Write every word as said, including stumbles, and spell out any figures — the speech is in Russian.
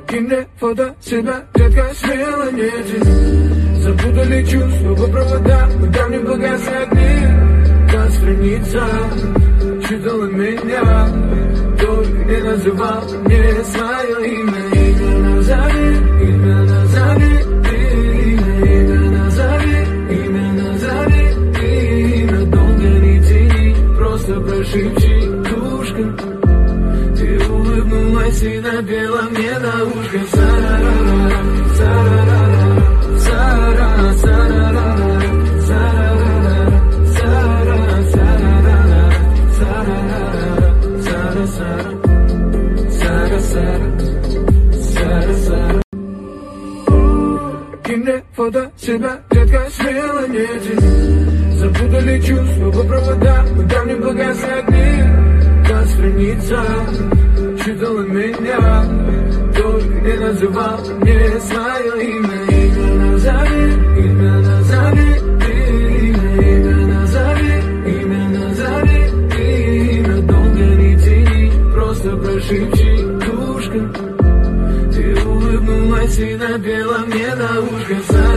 Кинь мне фото себя, детка, смело не тяни. Запутали чувства по проводам, куда мне погасли огни. Та страница читала меня, только не называл мне свое имя. Имя назови, имя назови, имя, имя назови, имя назови, имя. Долго не тяни, просто прошепчи, душка. Ты улыбнулась и напела мне на ушко. Сарарара, сарарара, сара, сарарара, сарарара, сара, сарарара, сарарара, сара, сара, сара, сара, сара, сара. Кинь мне фото себя, детка, смело не тяни. Запутали чувства по проводам, куда мне погасли огни. Та страница читала меня, только не называл мне свое имя. Имя назови, имя назови, имя, имя назови, имя назови, имя. Долго не тяни, просто прошепчи, душка. Ты улыбнулась и напела мне на ушко.